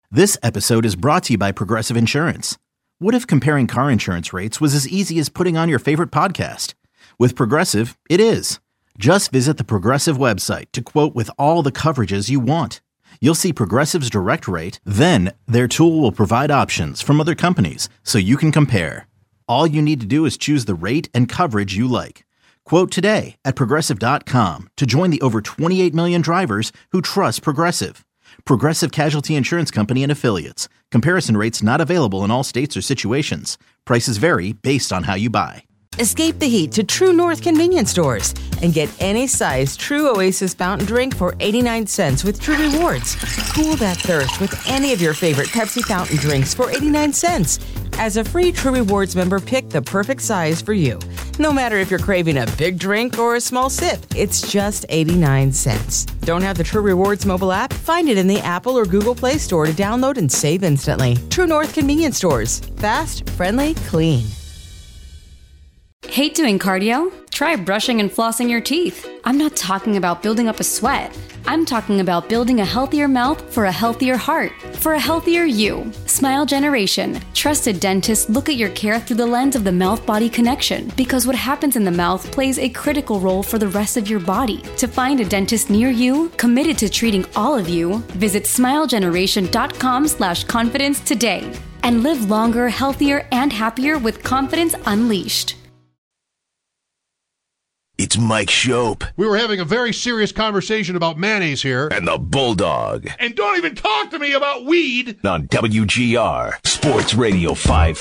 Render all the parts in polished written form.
This episode is brought to you by Progressive Insurance. What if comparing car insurance rates was as easy as putting on your favorite podcast? With Progressive, it is. Just visit the Progressive website to quote with all the coverages you want. You'll see Progressive's direct rate, then their tool will provide options from other companies so you can compare. All you need to do is choose the rate and coverage you like. Quote today at Progressive.com to join the over 28 million drivers who trust Progressive. Progressive Casualty Insurance Company and Affiliates. Comparison rates not available in all states or situations. Prices vary based on how you buy. Escape the heat to True North convenience stores and get any size True Oasis fountain drink for 89 cents with True Rewards. Cool that thirst with any of your favorite Pepsi fountain drinks for 89 cents. As a free True Rewards member, pick the perfect size for you. No matter if you're craving a big drink or a small sip, it's just 89 cents. Don't have the True Rewards mobile app? Find it in the Apple or Google Play Store to download and save instantly. True North convenience stores. Fast, friendly, clean. Hate doing cardio? Try brushing and flossing your teeth. I'm not talking about building up a sweat. I'm talking about building a healthier mouth for a healthier heart, for a healthier you. Smile Generation. Trusted dentists look at your care through the lens of the mouth-body connection because what happens in the mouth plays a critical role for the rest of your body. To find a dentist near you, committed to treating all of you, visit smilegeneration.com/confidence today and live longer, healthier, and happier with confidence unleashed. It's Mike Shope. We were having a very serious conversation about mayonnaise here. And the Bulldog. And don't even talk to me about weed. On WGR, Sports Radio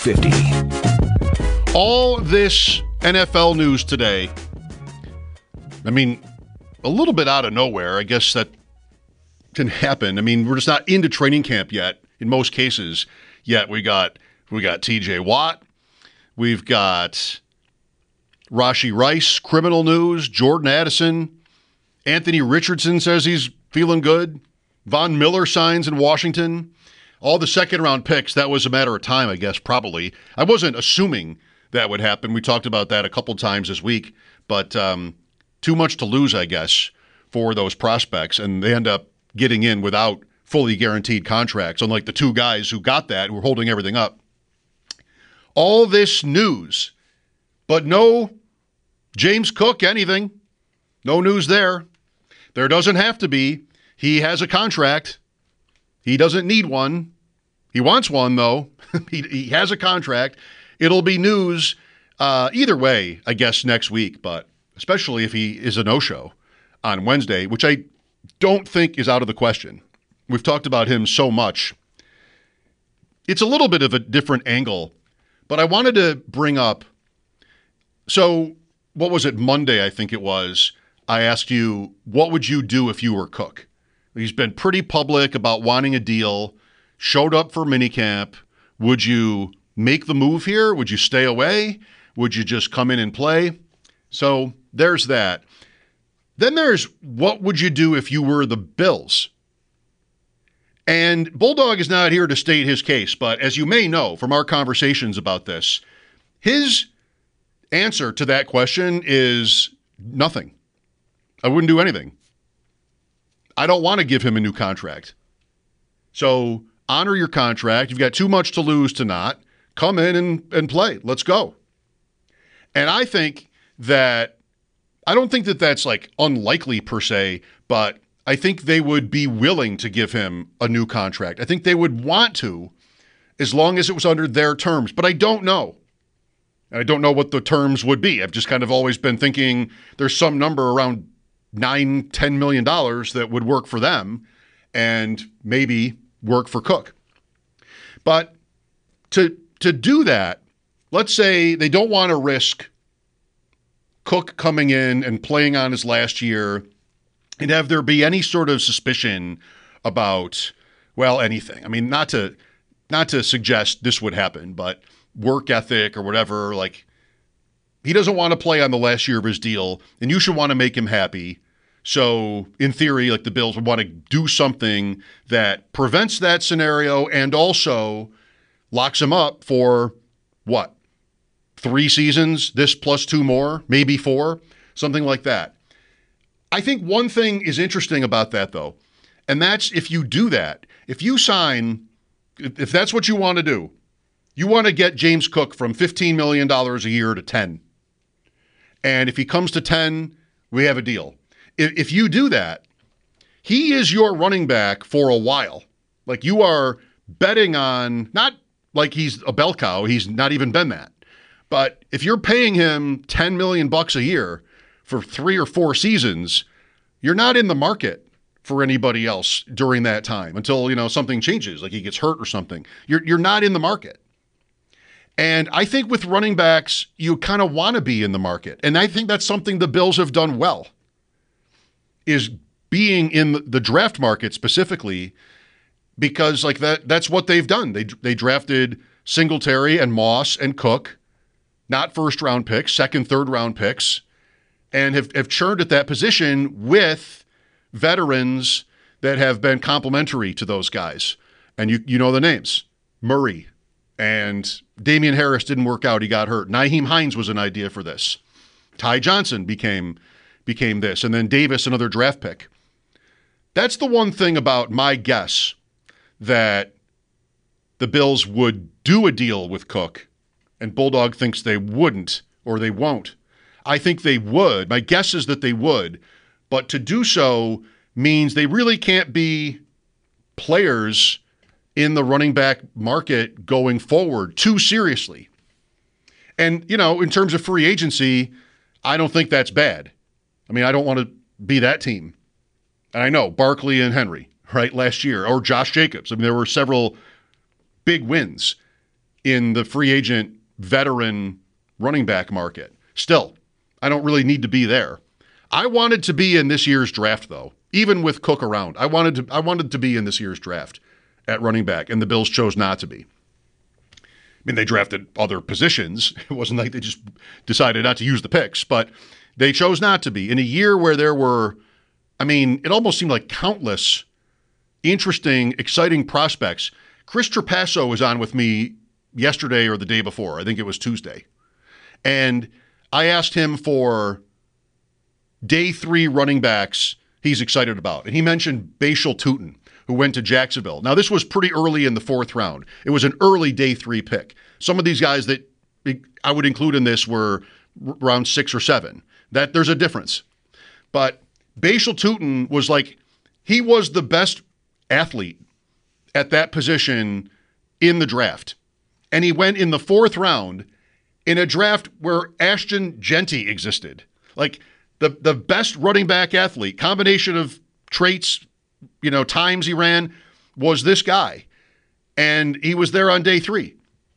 550. All this NFL news today, I mean, a little bit out of nowhere. I guess that can happen. I mean, we're just not into training camp yet, in most cases. Yet we got TJ Watt. We've got Rashee Rice, criminal news. Jordan Addison. Anthony Richardson says he's feeling good. Von Miller signs in Washington. All the second-round picks, that was a matter of time, I guess, probably. I wasn't assuming that would happen. We talked about that a couple times this week. But too much to lose, I guess, for those prospects. And they end up getting in without fully guaranteed contracts, unlike the two guys who got that, who were holding everything up. All this news, but no James Cook, anything. No news there. There doesn't have to be. He has a contract. He doesn't need one. He wants one, though. He has a contract. It'll be news either way, I guess, next week, but especially if he is a no-show on Wednesday, which I don't think is out of the question. We've talked about him so much. It's a little bit of a different angle, but I wanted to bring up, so what was it, Monday, I think it was, I asked you, what would you do if you were Cook? He's been pretty public about wanting a deal, showed up for minicamp. Would you make the move here? Would you stay away? Would you just come in and play? So there's that. Then there's what would you do if you were the Bills? And Bulldog is not here to state his case, but as you may know from our conversations about this, his answer to that question is nothing. I wouldn't do anything. I don't want to give him a new contract. So honor your contract. You've got too much to lose to not. Come in and play. Let's go. And I think that, I don't think that that's like unlikely per se, but I think they would be willing to give him a new contract. I think they would want to, as long as it was under their terms. But I don't know. I don't know what the terms would be. I've just kind of always been thinking there's some number around $9-10 million that would work for them and maybe work for Cook. But to do that, let's say they don't want to risk Cook coming in and playing on his last year and have there be any sort of suspicion about, well, anything. I mean, not to suggest this would happen, but work ethic or whatever, like he doesn't want to play on the last year of his deal, and you should want to make him happy. So in theory, like the Bills would want to do something that prevents that scenario and also locks him up for what? 3 seasons, this plus 2 more, maybe 4, something like that. I think one thing is interesting about that though, and that's if you do that, if you sign if that's what you want to do, you want to get James Cook from $15 million a year to 10. And if he comes to 10, we have a deal. If you do that, he is your running back for a while. Like, you are betting on, not like he's a bell cow, he's not even been that. But if you're paying him $10 million a year for 3 or 4 seasons, you're not in the market for anybody else during that time until, something changes, like he gets hurt or something. You're not in the market. And I think with running backs, you kind of want to be in the market. And I think that's something the Bills have done well, is being in the draft market specifically, because like that's what they've done. They drafted Singletary and Moss and Cook, not first-round picks, second, third-round picks, and have churned at that position with veterans that have been complementary to those guys. And you know the names. Murray and Damian Harris didn't work out. He got hurt. Nyheim Hines was an idea for this. Ty Johnson became this. And then Davis, another draft pick. That's the one thing about my guess that the Bills would do a deal with Cook, and Bulldog thinks they wouldn't or they won't. I think they would. My guess is that they would. But to do so means they really can't be players in the running back market going forward too seriously. And, in terms of free agency, I don't think that's bad. I mean, I don't want to be that team. And I know Barkley and Henry, right, last year, or Josh Jacobs. I mean, there were several big wins in the free agent veteran running back market. Still, I don't really need to be there. I wanted to be in this year's draft, though, even with Cook around. I wanted to be in this year's draft at running back, and the Bills chose not to be. I mean, they drafted other positions. It wasn't like they just decided not to use the picks, but they chose not to be. In a year where there were, it almost seemed like countless interesting, exciting prospects. Chris Trapasso was on with me yesterday or the day before. I think it was Tuesday. And I asked him for day 3 running backs he's excited about. And he mentioned Bashal Tutin, who went to Jacksonville. Now, this was pretty early in the 4th round. It was an early day 3 pick. Some of these guys that I would include in this were round 6 or 7. That there's a difference. But Bashal Tutin was he was the best athlete at that position in the draft. And he went in the 4th round in a draft where Ashton Genty existed. The best running back athlete, combination of traits, times he ran, was this guy. And he was there on day 3.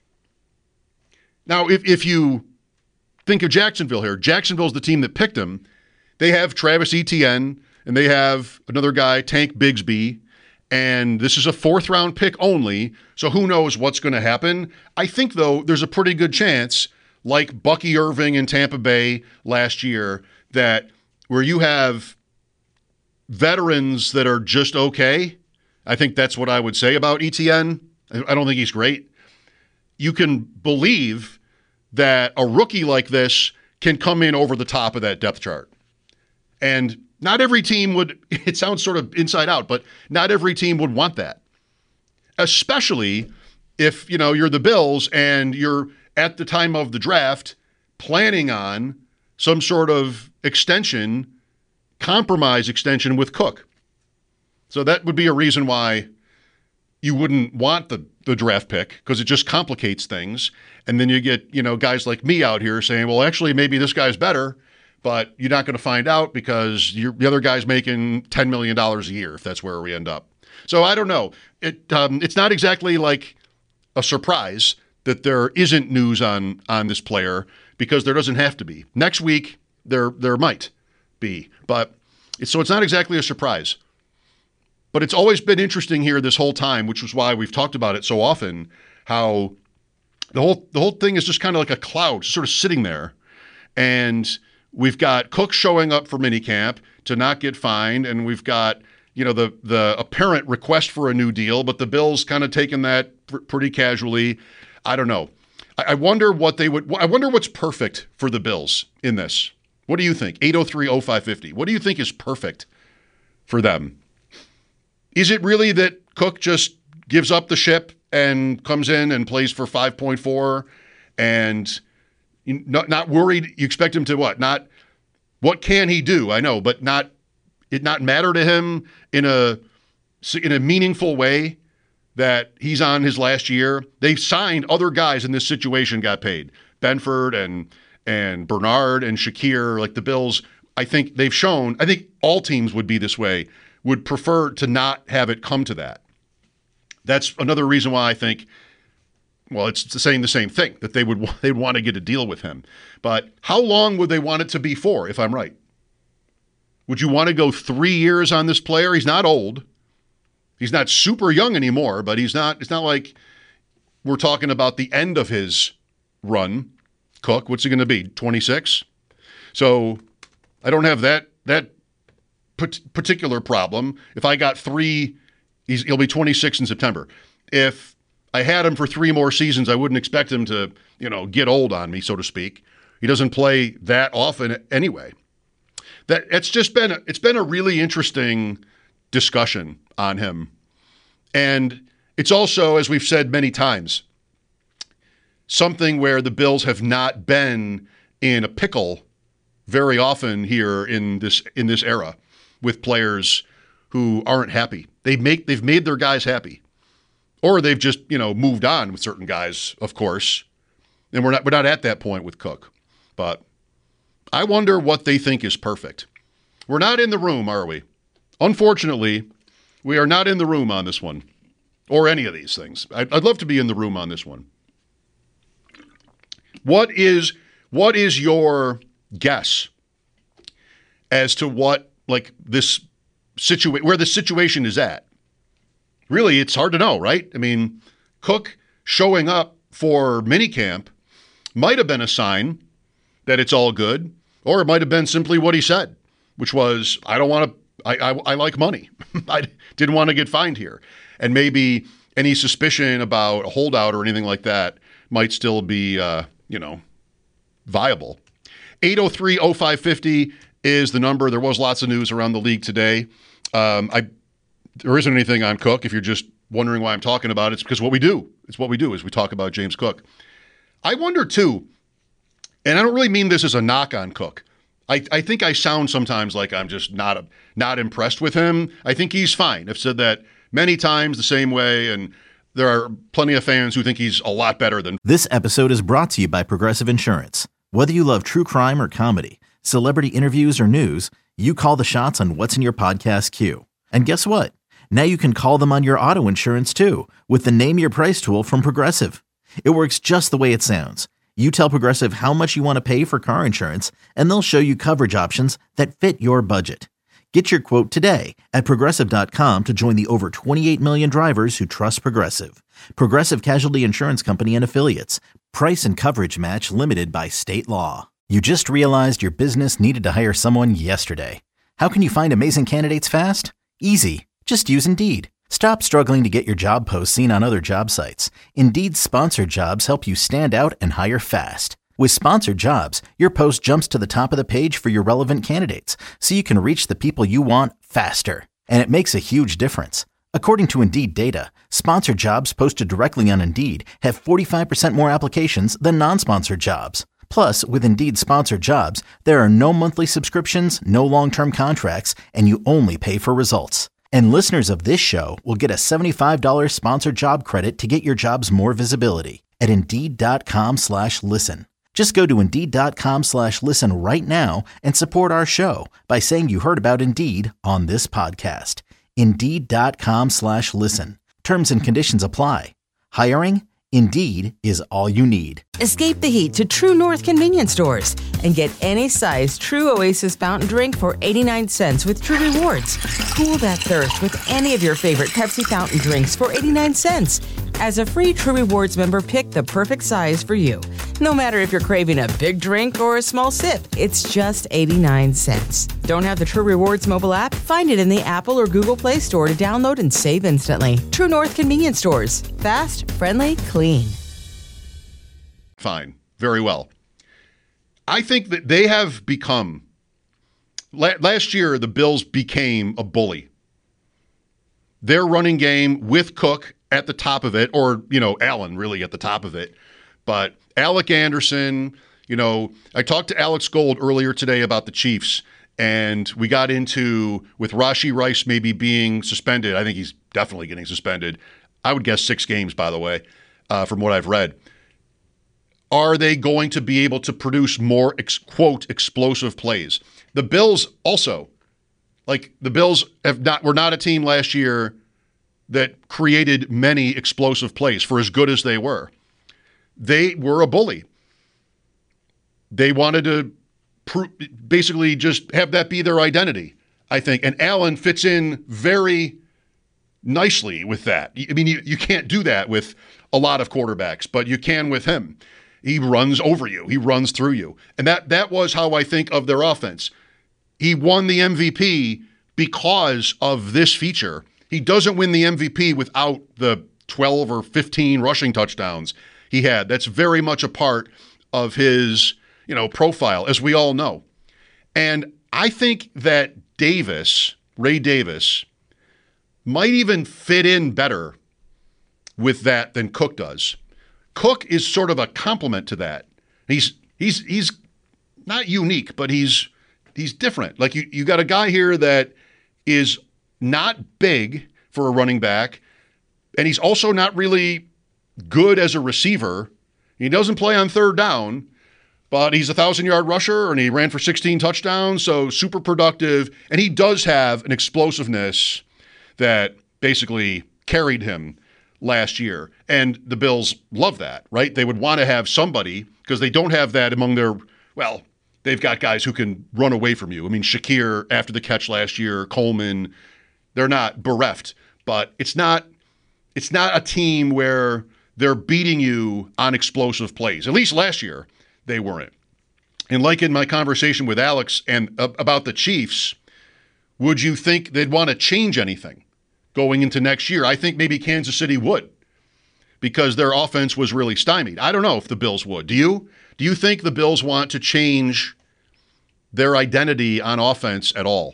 Now, if you think of Jacksonville here, Jacksonville's the team that picked him. They have Travis Etienne, and they have another guy, Tank Bigsby, and this is a 4th round pick only, so who knows what's going to happen. I think, though, there's a pretty good chance, like Bucky Irving in Tampa Bay last year, that where you have veterans that are just okay, I think that's what I would say about Etienne. I don't think he's great. You can believe that a rookie like this can come in over the top of that depth chart. And not every team would, it sounds sort of inside out, but not every team would want that. Especially if, you're the Bills and you're at the time of the draft planning on some sort of compromise extension with Cook. So that would be a reason why you wouldn't want the draft pick, because it just complicates things. And then you get, guys like me out here saying, well, actually, maybe this guy's better, but you're not going to find out because the other guy's making $10 million a year, if that's where we end up. So I don't know. It's not exactly like a surprise that there isn't news on this player, because there doesn't have to be. Next week, there might be. But it's not exactly a surprise. But it's always been interesting here this whole time, which is why we've talked about it so often, how the whole thing is just kind of like a cloud, sort of sitting there. And we've got Cook showing up for minicamp to not get fined, and we've got, the apparent request for a new deal, but the Bills kind of taking that pretty casually. I don't know. I wonder what's perfect for the Bills in this. What do you think? 803-0550. What do you think is perfect for them? Is it really that Cook just gives up the ship and comes in and plays for 5.4 and not worried. You expect him to what can he do? I know, but not matter to him in a meaningful way that he's on his last year. They've signed other guys in this situation, got paid. Benford and Bernard and Shakir, like the Bills, I think they've shown, I think all teams would be this way, would prefer to not have it come to that. That's another reason why I think, well, it's saying the same thing, that they'd want to get a deal with him. But how long would they want it to be for, if I'm right? Would you want to go 3 years on this player? He's not old. He's not super young anymore, but it's not like we're talking about the end of his run. Cook, what's he going to be, 26? So I don't have that particular problem. If I got 3, he'll be 26 in September. If I had him for 3 more seasons, I wouldn't expect him to, get old on me, so to speak. He doesn't play that often anyway. It's been a really interesting discussion on him. And it's also, as we've said many times, something where the Bills have not been in a pickle very often here in this era with players who aren't happy. They've made their guys happy. Or they've just, moved on with certain guys, of course. And we're not at that point with Cook. But I wonder what they think is perfect. We're not in the room, are we? Unfortunately, we are not in the room on this one. Or any of these things. I'd love to be in the room on this one. What is your guess as to what, like, this where the situation is at? Really, it's hard to know, right? I mean, Cook showing up for minicamp might have been a sign that it's all good, or it might have been simply what he said, which was, I like money. I didn't want to get fined here. And maybe any suspicion about a holdout or anything like that might still be, viable. 803-0550 is the number. There was lots of news around the league today. There isn't anything on Cook. If you're just wondering why I'm talking about it, it's because what we do. It's what we do is we talk about James Cook. I wonder too, and I don't really mean this as a knock on Cook. I think I sound sometimes like I'm just not impressed with him. I think he's fine. I've said that many times the same way, and there are plenty of fans who think he's a lot better than. This episode is brought to you by Progressive Insurance. Whether you love true crime or comedy, celebrity interviews or news, you call the shots on what's in your podcast queue. And guess what? Now you can call them on your auto insurance too with the Name Your Price tool from Progressive. It works just the way it sounds. You tell Progressive how much you want to pay for car insurance, and they'll show you coverage options that fit your budget. Get your quote today at Progressive.com to join the over 28 million drivers who trust Progressive. Progressive Casualty Insurance Company and Affiliates. Price and coverage match limited by state law. You just realized your business needed to hire someone yesterday. How can you find amazing candidates fast? Easy. Just use Indeed. Stop struggling to get your job posts seen on other job sites. Indeed's sponsored jobs help you stand out and hire fast. With sponsored jobs, your post jumps to the top of the page for your relevant candidates, so you can reach the people you want faster. And it makes a huge difference. According to Indeed data, sponsored jobs posted directly on Indeed have 45% more applications than non-sponsored jobs. Plus, with Indeed sponsored jobs, there are no monthly subscriptions, no long-term contracts, and you only pay for results. And listeners of this show will get a $75 sponsored job credit to get your jobs more visibility at Indeed.com/listen. Just go to Indeed.com/listen right now and support our show by saying you heard about Indeed on this podcast. Indeed.com/listen. Terms and conditions apply. Hiring? Indeed is all you need. Escape the heat to True North convenience stores and get any size True Oasis fountain drink for 89 cents with True Rewards. Cool that thirst with any of your favorite Pepsi fountain drinks for 89 cents. As a free True Rewards member, pick the perfect size for you. No matter if you're craving a big drink or a small sip, it's just 89 cents. Don't have the True Rewards mobile app? Find it in the Apple or Google Play Store to download and save instantly. True North convenience stores. Fast, friendly, clean. Fine. Very well. I think that they have become, last year, the Bills became a bully. Their running game with Cook at the top of it, or, Allen really at the top of it. But Alec Anderson, I talked to Alex Gold earlier today about the Chiefs, and we got into, with Rashee Rice maybe being suspended, I think he's definitely getting suspended. I would guess 6 games, by the way, from what I've read. Are they going to be able to produce more, quote, explosive plays? The Bills also, the Bills were not a team last year that created many explosive plays for as good as they were. They were a bully. They wanted to basically just have that be their identity, I think. And Allen fits in very nicely with that. I mean, you can't do that with a lot of quarterbacks, but you can with him. He runs over you. He runs through you. And that was how I think of their offense. He won the MVP because of this feature. He doesn't win the MVP without the 12 or 15 rushing touchdowns he had. That's very much a part of his, profile, as we all know. And I think that Ray Davis, might even fit in better with that than Cook does. Cook is sort of a complement to that. He's not unique, but he's different. Like you got a guy here that is not big for a running back, and he's also not really good as a receiver. He doesn't play on third down, but he's a 1,000-yard rusher, and he ran for 16 touchdowns, so super productive. And he does have an explosiveness that basically carried him last year. And the Bills love that, right? They would want to have somebody, because they don't have that among their, they've got guys who can run away from you. I mean, Shakir, after the catch last year, Coleman, they're not bereft. But it's not a team where they're beating you on explosive plays. At least last year, they weren't. And like in my conversation with Alex and about the Chiefs, would you think they'd want to change anything going into next year? I think maybe Kansas City would, because their offense was really stymied. I don't know if the Bills would. Do you? Do you think the Bills want to change their identity on offense at all?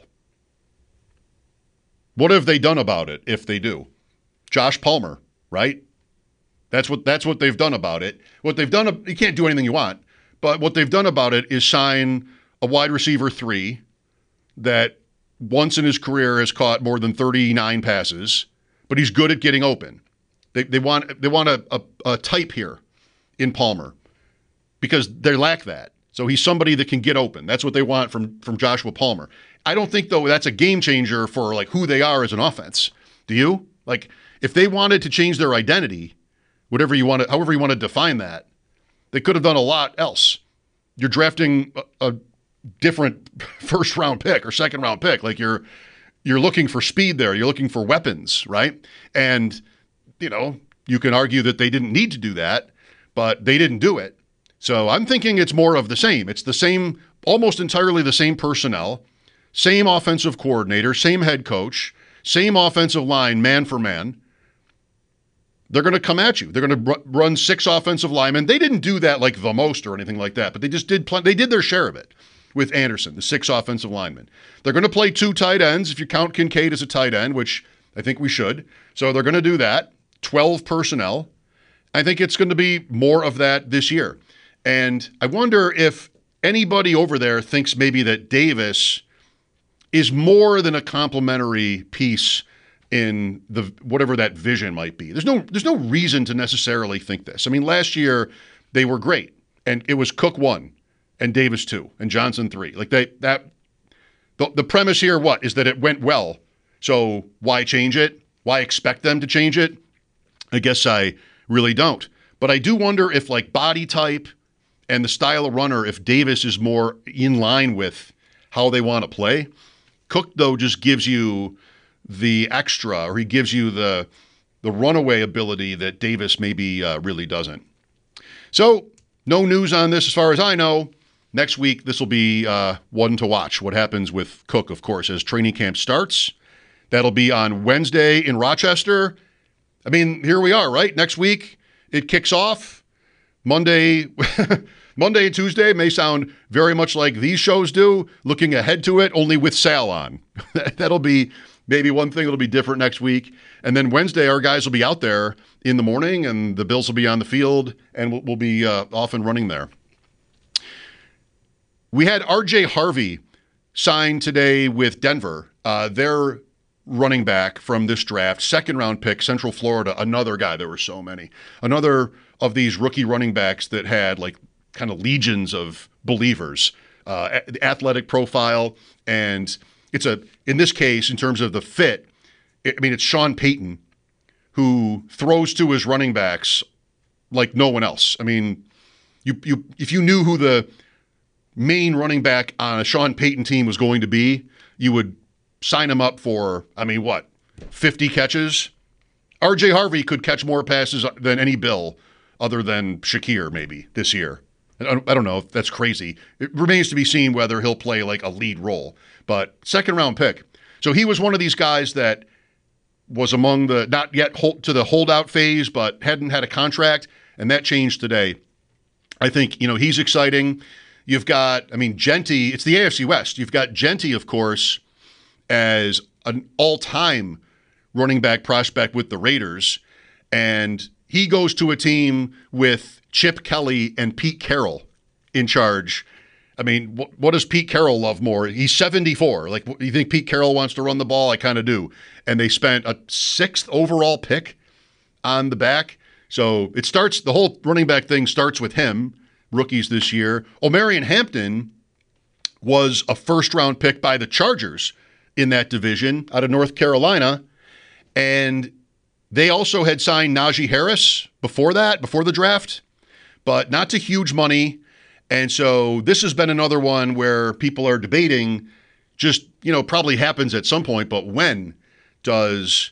What have they done about it if they do? Josh Palmer, right? That's what they've done about it. What they've done, you can't do anything you want, but what they've done about it is sign a wide receiver 3 that once in his career has caught more than 39 passes, but he's good at getting open. They want a type here in Palmer because they lack that. So he's somebody that can get open. That's what they want from Joshua Palmer. I don't think, though, that's a game changer for who they are as an offense. Do you? If they wanted to change their identity, however you want to define that, they could have done a lot else. You're drafting a different first-round pick or second-round pick. You're looking for speed there. You're looking for weapons, right? And, you can argue that they didn't need to do that, but they didn't do it. So I'm thinking it's more of the same. It's the same, almost entirely the same personnel, same offensive coordinator, same head coach, same offensive line, man for man. They're going to come at you. They're going to run 6 offensive linemen. They didn't do that the most or anything like that, but they just did. They did their share of it with Anderson, the 6 offensive linemen. They're going to play 2 tight ends if you count Kincaid as a tight end, which I think we should. So they're going to do that. 12 personnel. I think it's going to be more of that this year. And I wonder if anybody over there thinks maybe that Davis is more than a complementary piece in the whatever that vision might be. There's no reason to necessarily think this. I mean, last year they were great, and it was Cook 1 and Davis 2 and Johnson 3. The premise here, what is that it went well. So why change it? Why expect them to change it? I guess I really don't. But I do wonder if body type and the style of runner, if Davis is more in line with how they want to play. Cook, though, just gives you the extra, or he gives you the runaway ability that Davis maybe really doesn't. So no news on this as far as I know. Next week, this will be one to watch. What happens with Cook, of course, as training camp starts. That'll be on Wednesday in Rochester. I mean, here we are, right? Next week, it kicks off. Monday and Tuesday may sound very much like these shows do, looking ahead to it, only with Sal on. That'll be maybe one thing that'll be different next week. And then Wednesday, our guys will be out there in the morning, and the Bills will be on the field, and we'll be off and running there. We had R.J. Harvey signed today with Denver. Their running back from this draft, second-round pick, Central Florida, another guy. There were so many. Another of these rookie running backs that had like kind of legions of believers, athletic profile, and in this case, in terms of the fit, it's Sean Payton who throws to his running backs like no one else. I mean, if you knew who the main running back on a Sean Payton team was going to be, you would sign him up for, 50 catches? R.J. Harvey could catch more passes than any Bill other than Shakir maybe this year. I don't know if that's crazy. It remains to be seen whether he'll play like a lead role. But second-round pick. So he was one of these guys that was among the not yet to the holdout phase, but hadn't had a contract, and that changed today. I think, he's exciting. You've got, Genty, it's the AFC West. You've got Genty, of course, as an all-time running back prospect with the Raiders, and he goes to a team with Chip Kelly and Pete Carroll in charge. What does Pete Carroll love more? He's 74. Like, you think Pete Carroll wants to run the ball? I kind of do. And they spent a 6th overall pick on the back. So the whole running back thing starts with him, rookies this year. Omarion Hampton was a first-round pick by the Chargers in that division out of North Carolina. And they also had signed Najee Harris before the draft, but not to huge money. And so this has been another one where people are debating probably happens at some point, but when does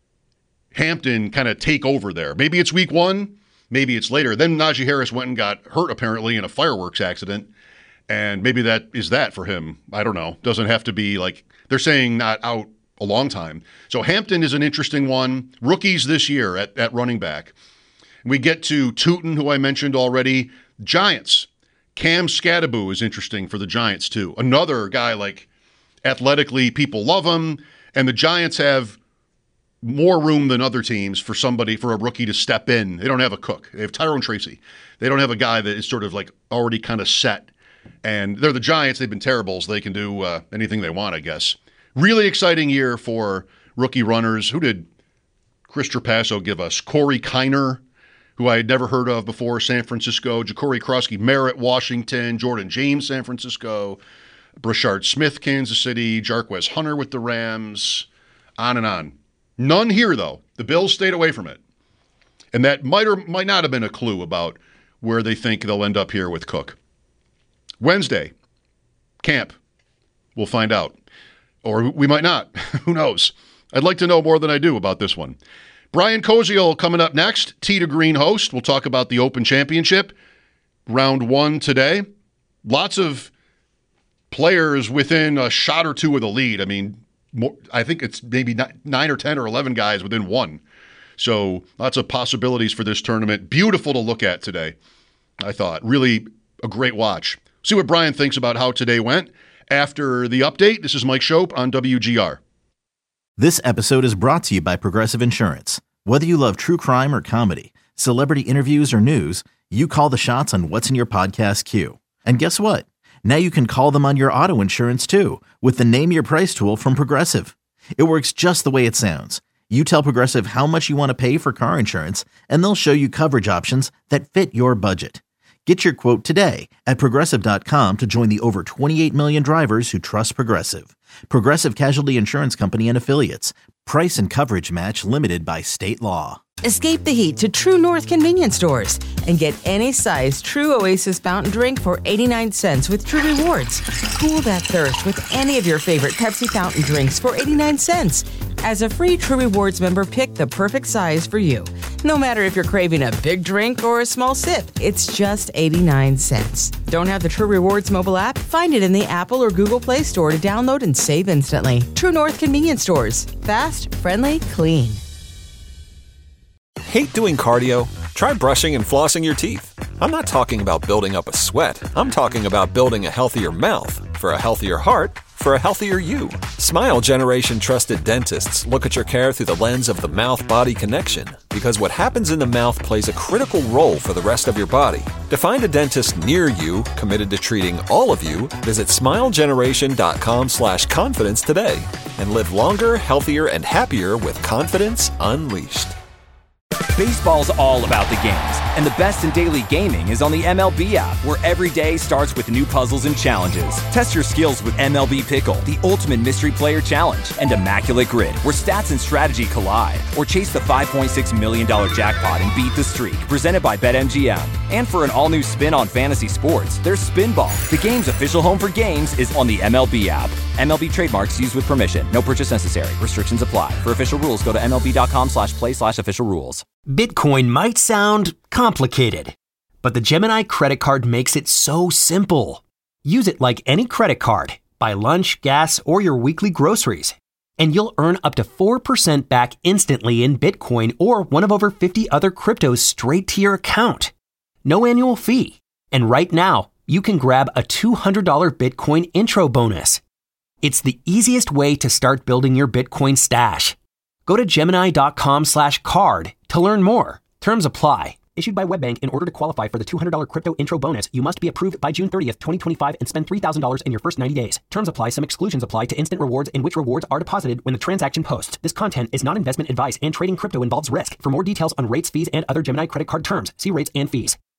Hampton kind of take over there? Maybe it's week 1, maybe it's later. Then Najee Harris went and got hurt apparently in a fireworks accident, and maybe that is that for him. I don't know. Doesn't have to be like they're saying not out a long time. So Hampton is an interesting one. Rookies this year at running back. We get to Tootin, who I mentioned already. Giants. Cam Scadaboo is interesting for the Giants, too. Another guy, like, athletically, people love him, and the Giants have more room than other teams for a rookie to step in. They don't have a Cook. They have Tyrone Tracy. They don't have a guy that is sort of, like, already kind of set. And they're the Giants. They've been terrible, so they can do anything they want, I guess. Really exciting year for rookie runners. Who did Chris Trapasso give us? Corey Kiner, who I had never heard of before, San Francisco. Ja'Cory Krosky Merritt, Washington. Jordan James, San Francisco. Brashard Smith, Kansas City. Jarquez Hunter with the Rams. On and on. None here, though. The Bills stayed away from it. And that might or might not have been a clue about where they think they'll end up here with Cook. Wednesday, camp. We'll find out. Or we might not. Who knows? I'd like to know more than I do about this one. Brian Koziol coming up next, Tee to Green host. We'll talk about the Open Championship, round 1 today. Lots of players within a shot or two of the lead. I think it's maybe 9 or 10 or 11 guys within 1. So lots of possibilities for this tournament. Beautiful to look at today, I thought. Really a great watch. See what Brian thinks about how today went. After the update, this is Mike Shope on WGR. This episode is brought to you by Progressive Insurance. Whether you love true crime or comedy, celebrity interviews or news, you call the shots on what's in your podcast queue. And guess what? Now you can call them on your auto insurance too with the Name Your Price tool from Progressive. It works just the way it sounds. You tell Progressive how much you want to pay for car insurance, and they'll show you coverage options that fit your budget. Get your quote today at Progressive.com to join the over 28 million drivers who trust Progressive. Progressive Casualty Insurance Company and Affiliates. Price and coverage match limited by state law. Escape the heat to True North convenience stores and get any size True Oasis fountain drink for 89 cents with True Rewards. Cool that thirst with any of your favorite Pepsi fountain drinks for 89 cents. As a free True Rewards member, pick the perfect size for you. No matter if you're craving a big drink or a small sip, it's just 89 cents. Don't have the True Rewards mobile app? Find it in the Apple or Google Play Store to download and save instantly. True North convenience stores. Fast, friendly, clean. Hate doing cardio? Try brushing and flossing your teeth. I'm not talking about building up a sweat. I'm talking about building a healthier mouth. For a healthier heart, for a healthier you. Smile Generation trusted dentists look at your care through the lens of the mouth-body connection, because what happens in the mouth plays a critical role for the rest of your body. To find a dentist near you committed to treating all of you, visit smilegeneration.com/confidence today and live longer, healthier, and happier with confidence unleashed. Baseball's all about the games, and the best in daily gaming is on the MLB app, where every day starts with new puzzles and challenges. Test your skills with MLB Pickle, the ultimate mystery player challenge, and Immaculate Grid, where stats and strategy collide. Or chase the $5.6 million jackpot and beat the streak, presented by BetMGM. And for an all-new spin on fantasy sports, there's Spinball. The game's official home for games is on the MLB app. MLB trademarks used with permission. No purchase necessary. Restrictions apply. For official rules, go to MLB.com/play/official rules. Bitcoin might sound complicated, but the Gemini credit card makes it so simple. Use it like any credit card. Buy lunch, gas, or your weekly groceries, and you'll earn up to 4% back instantly in Bitcoin or one of over 50 other cryptos straight to your account. No annual fee. And right now, you can grab a $200 Bitcoin intro bonus. It's the easiest way to start building your Bitcoin stash. Go to Gemini.com/card to learn more. Terms apply. Issued by WebBank. In order to qualify for the $200 crypto intro bonus, you must be approved by June 30th, 2025 and spend $3,000 in your first 90 days. Terms apply. Some exclusions apply to instant rewards, in which rewards are deposited when the transaction posts. This content is not investment advice, and trading crypto involves risk. For more details on rates, fees, and other Gemini credit card terms, see rates and fees.